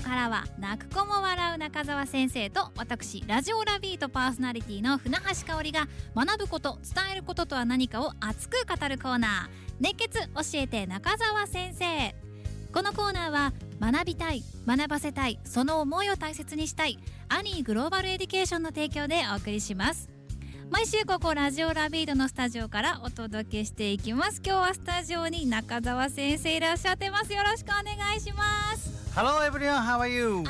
からは泣く子も笑う中澤先生と私ラジオラビートパーソナリティの船橋香織が学ぶこと、伝えることとは何かを熱く語るコーナー、熱血教えて中澤先生。このコーナーは学びたい、学ばせたい、その思いを大切にしたいアニーグローバルエデュケーションの提供でお送りします。毎週ここラジオラビードのスタジオからお届けしていきます。今日はスタジオに中澤先生いらっしゃってます。よろしくお願いします。 Hello everyone, how are you? I'm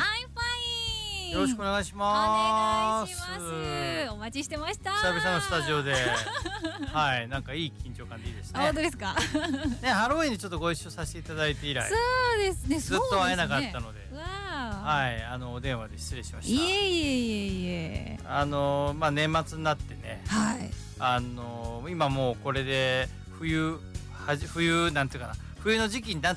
fine。 よろしくお願いします。 お願いします。お待ちしてました。 久々のスタジオではい、なんかいい緊張感でいいですね。 本当ですかね、ハロウィンにちょっとご一緒させていただいて以来、 そうですね、 ずっと会えなかったので、 はい、 お電話で失礼しました。 いえいえいえいえ。 年末になってね、 はい、 今もうこれで冬なんていうかな、冬の時期になって、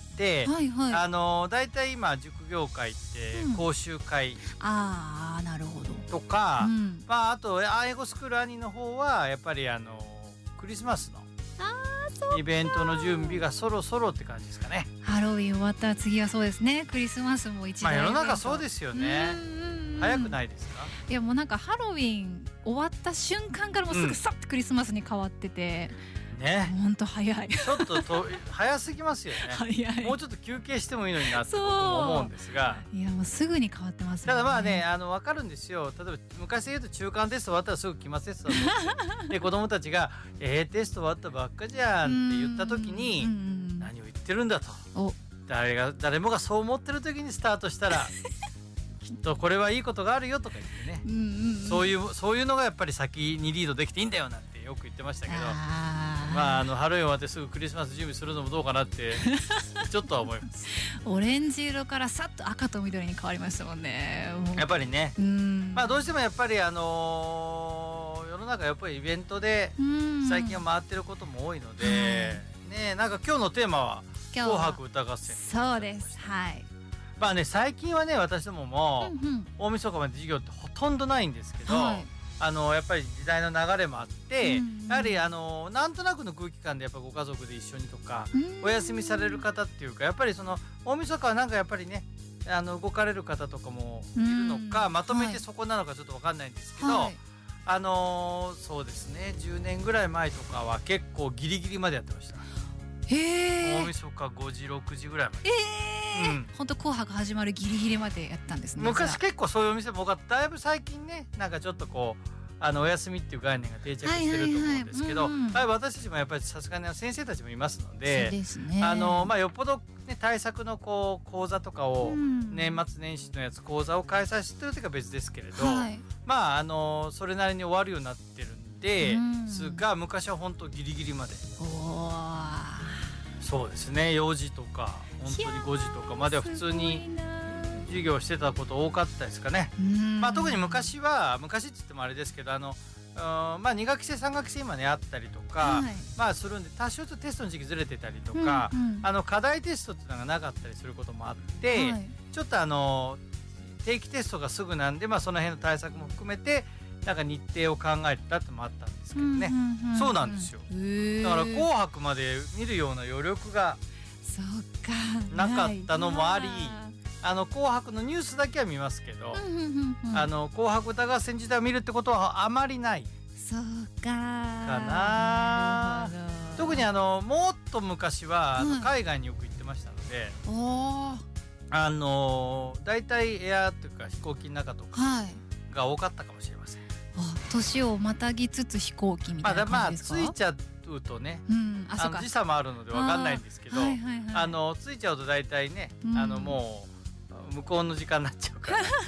はいはい、 だいたい今塾業界って講習会、 ああ、なるほどとか、あと英語スクール兄の方はやっぱりクリスマスのイベントの準備がそろそろって感じですかね。 ハロウィン終わったら次はそうですね、クリスマスも一大イベント。 世の中そうですよね。早くないですか？ いや、もうなんかハロウィン終わった瞬間からもうすぐさっとクリスマスに変わってて、 ね、 本当早い。 ちょっと早すぎますよね。 早い。 もうちょっと休憩してもいいのになって僕も思うんですが、 いや、もうすぐに変わってますよね。 ただ分かるんですよ。例えば昔で言うと中間テスト終わったらすぐ期末テストだとで子供たちがテスト終わったばっかじゃんって言った時に、何を言ってるんだと、誰もがそう思ってる時にスタートしたらきっとこれはいいことがあるよとか言ってね、そういうのがやっぱり先にリードできていいんだよなんてよく言ってましたけど、ハロウィン終わってすぐクリスマス準備するのもどうかなってちょっとは思います。 オレンジ色からさっと赤と緑に変わりましたもんね。 やっぱりね、どうしてもやっぱり世の中やっぱりイベントで最近は回ってることも多いので、なんか今日のテーマは紅白歌合戦。 そうです。はい。 最近はね、私どもも大晦日まで授業ってほとんどないんですけど、やっぱり時代の流れもあって、やはりなんとなくの空気感でやっぱご家族で一緒にとか、お休みされる方っていうか、やっぱりその大晦日はなんかやっぱりね、動かれる方とかもいるのか、まとめてそこなのかちょっと分かんないんですけど、そうですね、10年ぐらい前とかは結構ギリギリまでやってました。大晦日5時6時ぐらいまで。 本当紅白始まるギリギリまでやったんですね。 昔結構そういうお店も多かった。だいぶ最近ね、なんかちょっとこうお休みっていう概念が定着してると思うんですけど、私たちもやっぱりさすがに先生たちもいますので、よっぽどね、対策の講座とかを、年末年始のやつ講座を開催してるというか別ですけれど、それなりに終わるようになってるんですが、昔は本当ギリギリまで。そうですね、4時とか本当に5時とかまでは普通に授業してたこと多かったですかね。特に昔って言ってもあれですけど、2学期制3学期制今ねあったりとか、するんで、多少とテストの時期ずれてたりとか、課題テストっていうのがなかったりすることもあって、ちょっと定期テストがすぐなんで、その辺の対策も含めてなんか日程を考えてたってのもあったんですけどね。そうなんですよ。だから紅白まで見るような余力がなかったのもあり、紅白のニュースだけは見ますけど、紅白歌合戦自体を見るってことはあまりないかな。特にもっと昔は海外によく行ってましたので、だいたいエアというか飛行機の中とかが多かったかもしれません。 年をまたぎつつ飛行機みたいな感じですか？ ついちゃうとね、時差もあるので分かんないんですけど、ついちゃうと大体ね、もう向こうの時間になっちゃう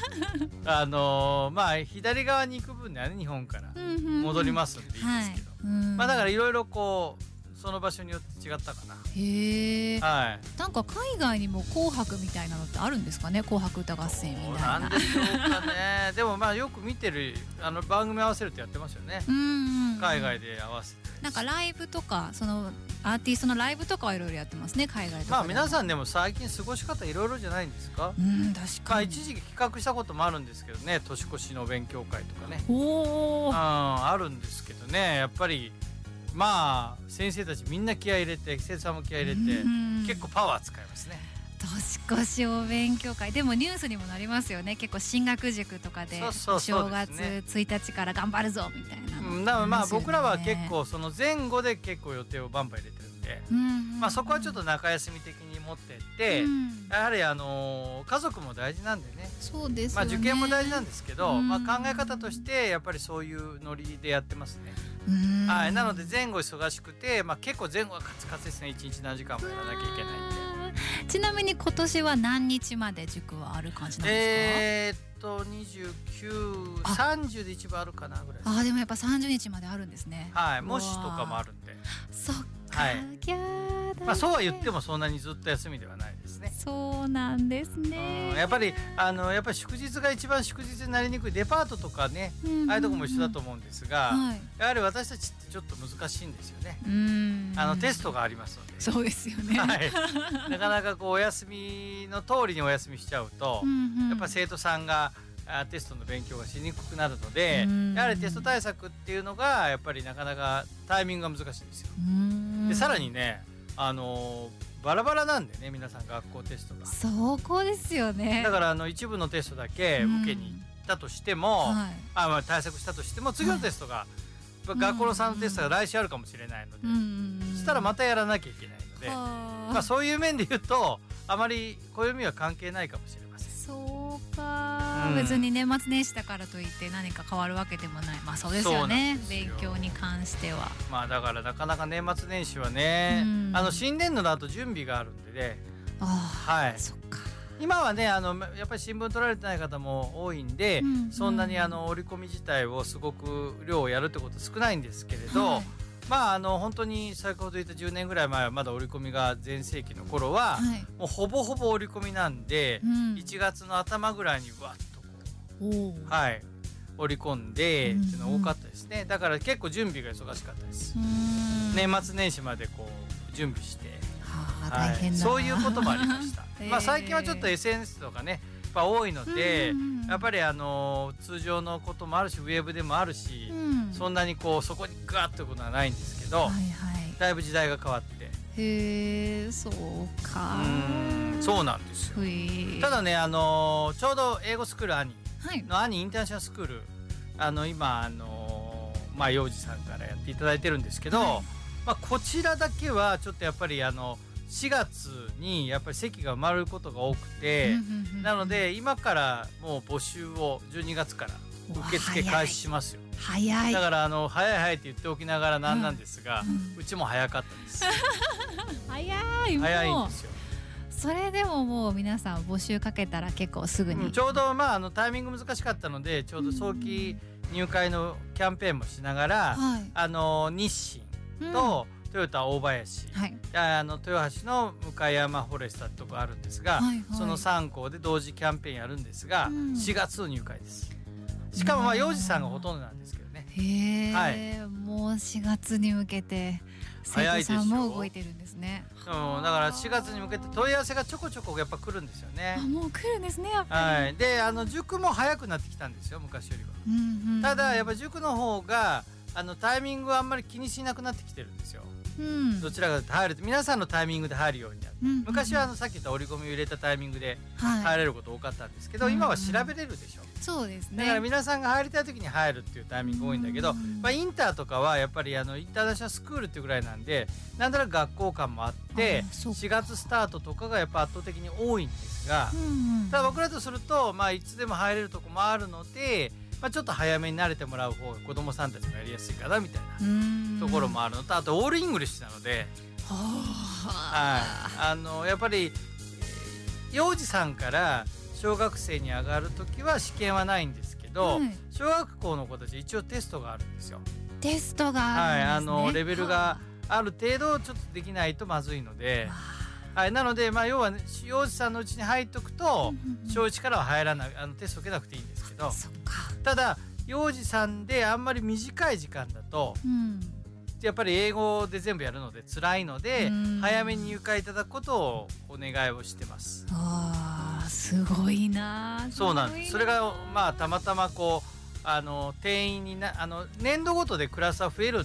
から左側に行く分ではね、日本から戻りますんでいいですけど、だからいろいろこうその場所によって違ったかな。なんか海外にも紅白みたいなのってあるんですかね？紅白歌合戦みたいな。 なんでしょうかね。でもよく見てる番組合わせるってやってますよね。海外で合わせて。 なんかライブとかそのアーティストのライブとかはいろいろやってますね、海外とか。 皆さんでも最近過ごし方いろいろじゃないんですか？ 確かに。 一時期企画したこともあるんですけどね、年越しの勉強会とかね。あるんですけどね、やっぱり先生たちみんな気合い入れて、生徒さんも気合い入れて、結構パワー使いますね。 年越しお勉強会でもニュースにもなりますよね。結構進学塾とかでお正月1日から頑張るぞみたいな、 まあ僕らは結構その前後で結構予定をバンバン入れてるんで、まあそこはちょっと中休み的に持ってって、やはり家族も大事なんでね。 そうですよね。 まあ受験も大事なんですけど、まあ考え方としてやっぱりそういうノリでやってますね。はい、なので前後忙しくて、まあ結構前後はカツカツですね。1日何時間もやらなきゃいけないんで。 ちなみに今年は何日まで塾はある感じなんですか ？29、30で一番あるかなぐらい。 でもやっぱ30日まであるんですね。 はい、模試とかもあるんで。 そっか、 まあそうは言ってもそんなにずっと休みではないですね。 そうなんですね。 やっぱり祝日が一番祝日になりにくいデパートとかね、ああいうとこも一緒だと思うんですが、やはり私たちってちょっと難しいんですよね。テストがありますので。 そうですよね。 なかなかこうお休みの通りにお休みしちゃうと、やっぱ生徒さんがテストの勉強がしにくくなるので、やはりテスト対策っていうのがやっぱりなかなかタイミングが難しいんですよ。でさらにね、バラバラなんでね、皆さん学校テストが。 そこですよね。 だから一部のテストだけ受けに行ったとしても、対策したとしても次のテストが、学校の3のテストが来週あるかもしれないので、そしたらまたやらなきゃいけないので、まあそういう面で言うとあまり暦は関係ないかもしれません。 そうか、別に年末年始だからといって何か変わるわけでもない。まあそうですよね。勉強に関しては。まあだからなかなか年末年始はね、新年度の後準備があるんでね。はい。 そっか。 今はねやっぱり新聞取られてない方も多いんで、そんなに折り込み自体をすごく量をやるってことは少ないんですけれど、まあ本当に先ほど言った10年ぐらい前はまだ折り込みが全盛期の頃は、もうほぼほぼ折り込みなんで、1月の頭ぐらいにわっとこう折り込んでっていうのが多かったですね。だから結構準備が忙しかったです。年末年始までこう準備して、そういうこともありました。まあ最近はちょっと SNS とかねやっぱ多いので、やっぱり通常のこともあるしウェブでもあるし、そんなにこうそこにガーッということはないんですけど、だいぶ時代が変わって。 へえ、そうか。 そうなんですよ。ただねちょうど英語スクール兄の兄インターナショナルスクール今まあ幼児さんからやっていただいてるんですけど、まあこちらだけはちょっとやっぱり4月にやっぱり席が埋まることが多くて、なので今からもう募集を12月から受付開始しますよ。 早い。 だから早い早いって言っておきながらなんなんですが、うちも早かったです。 早いんですよ。 それでももう皆さん募集かけたら結構すぐに、 ちょうどまあタイミング難しかったので、ちょうど早期入会のキャンペーンもしながら、日清とトヨタ大林、豊橋の向山フォレスタってとこあるんですが、その3校で同時キャンペーンやるんですが、4月の入会です。しかもまあ幼児さんがほとんどなんですけどね。 もう4月に向けて生徒さんも動いてるんですね。 だから4月に向けて問い合わせがちょこちょこやっぱ来るんですよね。 もう来るんですね、やっぱり。 で塾も早くなってきたんですよ、昔よりは。ただやっぱ塾の方がタイミングはあんまり気にしなくなってきてるんですよ。どちらかというと入ると皆さんのタイミングで入るようになる。昔はさっき言った折り込みを入れたタイミングで入れること多かったんですけど、今は調べれるでしょ。 そうですね。 だから皆さんが入りたい時に入るっていうタイミング多いんだけど、インターとかはやっぱりインターナショナルスクールっていうぐらいなんで、なんとなく学校感もあって4月スタートとかがやっぱ圧倒的に多いんですが、ただ僕らとするといつでも入れるとこもあるので、ちょっと早めに慣れてもらう方が子どもさんたちもやりやすいかなみたいなところもあるのと、あとオールイングリッシュなので、やっぱり幼児さんから小学生に上がるときは試験はないんですけど、小学校の子たち一応テストがあるんですよ。 テストがあるんですね。 レベルがある程度ちょっとできないとまずいので、なので要は幼児さんのうちに入っとくと小1からは入らないテスト受けなくていいんですけど、ただ幼児さんであんまり短い時間だと、やっぱり英語で全部やるので辛いので、早めに入会いただくことをお願いをしてます。 すごいな。 そうなんです。それがたまたまこう定員に年度ごとでクラスは増えるんですけ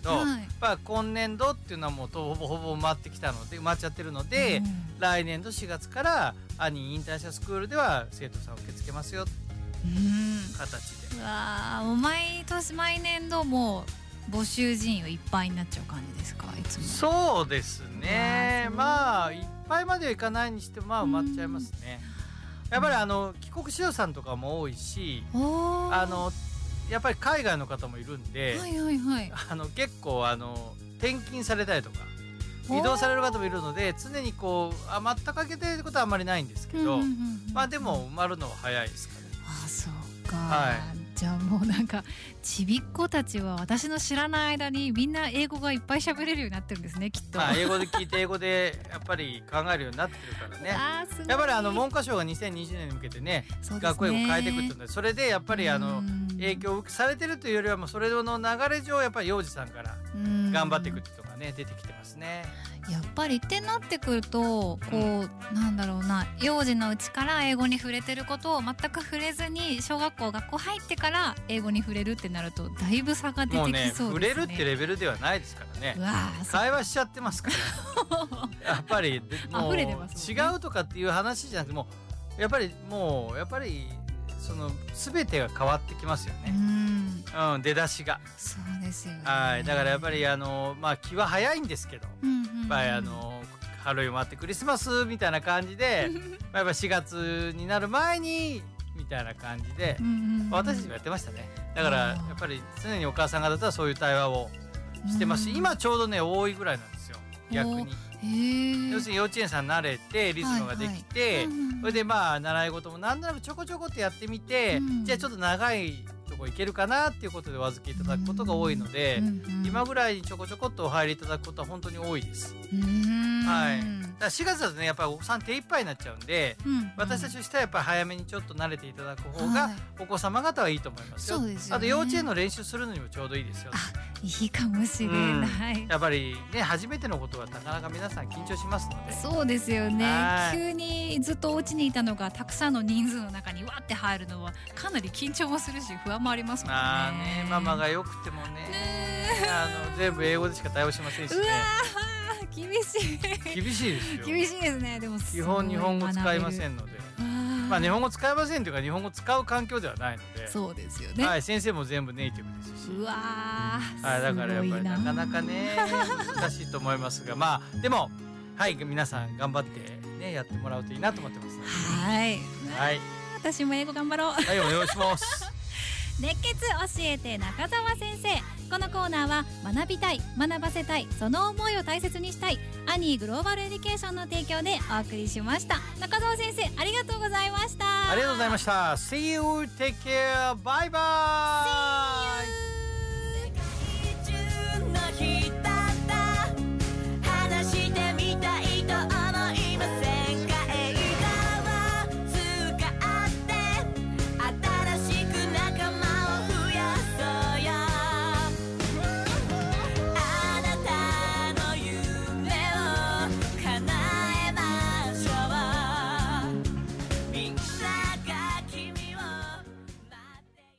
ど、今年度っていうのはもうほぼほぼ埋まっちゃってるので、来年度4月からアニーインターナショナルスクールでは生徒さん受け付けますよっていう形で。 うわもう毎年度も募集人員いっぱいになっちゃう感じですか？いつも。 そうですね。まあいっぱいまではいかないにしても埋まっちゃいますね。やっぱり帰国子女さんとかも多いし、やっぱり海外の方もいるんで、結構転勤されたりとか移動される方もいるので、常にこう全く開けてることはあんまりないんですけど、まあでも埋まるのは早いですかね。 あ、そうか。じゃあもうなんかちびっ子たちは私の知らない間にみんな英語がいっぱい喋れるようになってるんですね、きっと。 英語で聞いて英語でやっぱり考えるようになってるからね。やっぱり文科省が2020年に向けてね、学校英語変えていくっていうので、それでやっぱり影響されてるというよりはもうそれの流れ上やっぱり幼児さんから頑張っていくっていうのがね出てきてますね。 やっぱりってなってくるとこう、なんだろうな、幼児のうちから英語に触れてることを全く触れずに学校入ってから英語に触れるってなるとだいぶ差が出てきそうですね。 もうね、触れるってレベルではないですからね。会話しちゃってますからやっぱりもう溢れてますもんね。 違うとかっていう話じゃなくてもやっぱりその全てが変わってきますよね。出だしが。 そうですよね。 だからやっぱり気は早いんですけど、やっぱりハロウィンもあってクリスマスみたいな感じでやっぱ4月になる前にみたいな感じで私たちもやってましたね。だからやっぱり常にお母さん方とはそういう対話をしてますし、今ちょうどね多いぐらいなんですよ、逆に。要するに幼稚園さん慣れてリズムができて、それで習い事もなんとなくちょこちょこってやってみて、じゃあちょっと長いとこ行けるかなっていうことでお預けいただくことが多いので、今ぐらいにちょこちょこっとお入りいただくことは本当に多いです。だから4月だとねやっぱりお子さん手一杯になっちゃうんで、私たちとしてはやっぱり早めにちょっと慣れていただく方がお子様方はいいと思いますよ。あと幼稚園の練習するのにもちょうどいいですよ。 いいかもしれない。 やっぱりね初めてのことはなかなか皆さん緊張しますので。 そうですよね。急にずっとお家にいたのがたくさんの人数の中にわって入るのはかなり緊張もするし不安もありますもんね。 ママがよくてもね全部英語でしか対応しませんしね。 厳しいですよ。 厳しいですね。でも基本日本語使いませんので、日本語使いませんというか日本語使う環境ではないので。 そうですよね。 先生も全部ネイティブですし。 だからやっぱりなかなかね難しいと思いますが、でも皆さん頑張ってねやってもらうといいなと思ってます。 私も英語頑張ろう。 お願いします。 熱血教えて中澤先生。このコーナーは学びたい、学ばせたい、その思いを大切にしたいアニーグローバルエデュケーションの提供でお送りしました。中澤先生ありがとうございました。 ありがとうございました。See you, take care, bye bye.